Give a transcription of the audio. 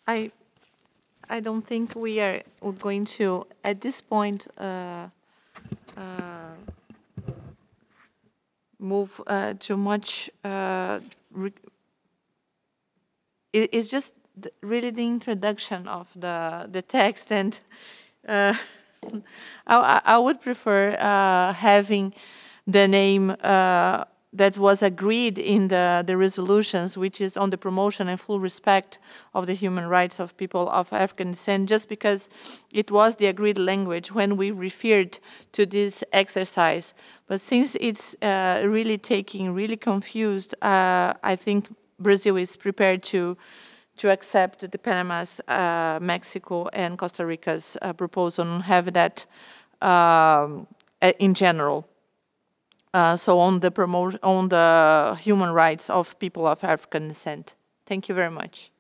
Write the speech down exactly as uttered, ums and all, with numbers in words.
I I don't think we are going to, at this point, uh, uh, move uh, too much. Uh, re- it, it's just th- really the introduction of the the text, and uh, I, I I would prefer uh, having the name uh, that was agreed in the, the resolutions, which is on the promotion and full respect of the human rights of people of African descent, just because it was the agreed language when we referred to this exercise. But since it's uh, really taking, really confused, uh, I think Brazil is prepared to to accept the Panama's, uh, Mexico, and Costa Rica's uh, proposal and have that um, in general. Uh, so on the promotion, on the human rights of people of African descent. Thank you very much.